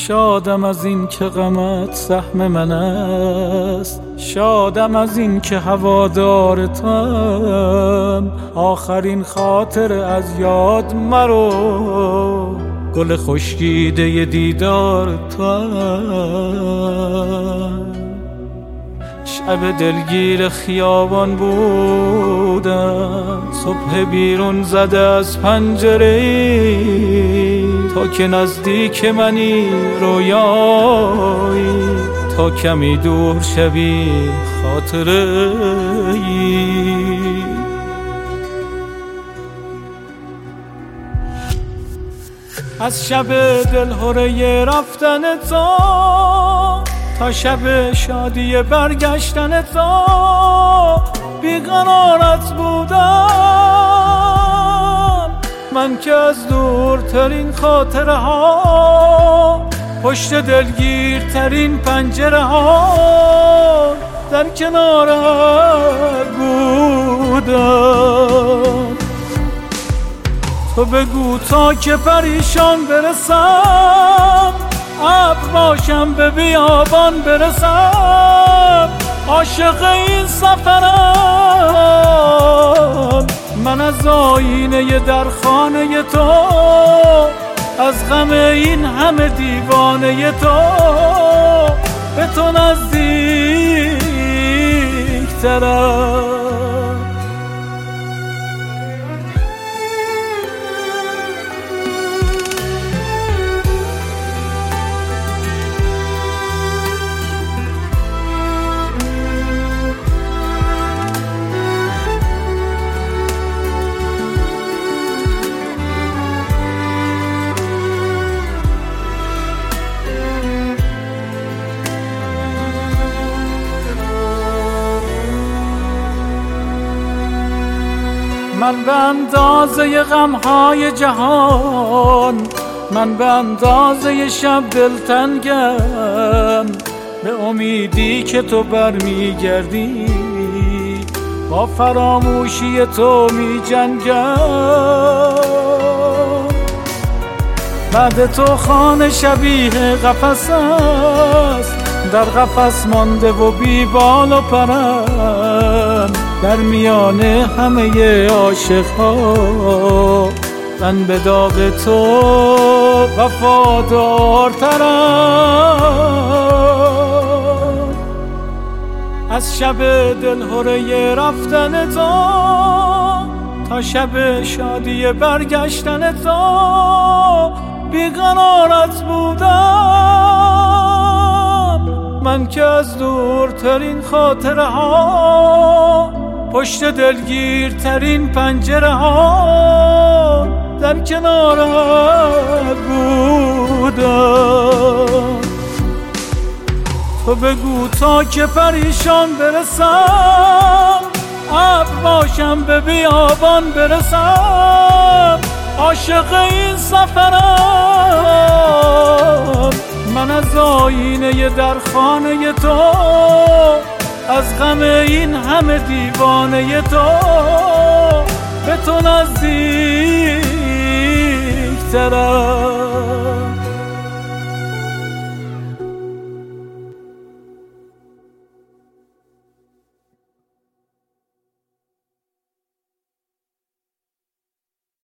شادم از این که غمت سهم من است، شادم از این که هوادارتم. آخرین خاطر از یاد مرو، گل خشکیده دیدار توام. شب دلگیر خیابان بودم، صبح بیرون زده از پنجره، تا که نزدیک منی رویایی، تا کمی دور شوی خاطره ای. از شب دلهره رفتن تا شب شادی برگشتن تو بیقرارت بودم. من که از دورترین خاطره ها، پشت دلگیرترین پنجره ها در کنارت بودم. تو بگو تا که پریشان برسم، ابر باشم به بیابان برسم. عاشق این سفرم من، از آینه در خانه تو، از غم این همه دیوانه تو، به تو نزدیک‌ترم. من به اندازه غمهای جهان، من به اندازه شب دلتنگم. به امیدی که تو برمیگردی، با فراموشی تو می جنگم. بعد تو خانه شبیه قفس است، در قفس مانده و بی بال و پرم. در میان همه عاشق‌ها من به داغ تو وفادارترم. از شب دلهره رفتن تو تا شب شادی برگشتن تو بیقرارت بودم. من که از دورترین خاطره ها، پشت دلگیرترین پنجره ها در کنارت بودم. تو بگو تا که پریشان برسم، ابر باشم به بیابان برسم. عاشق این سفرم من، از آینه در خانه تو، از غم این همه دیوانه تو، به تو نزدیک‌ترم.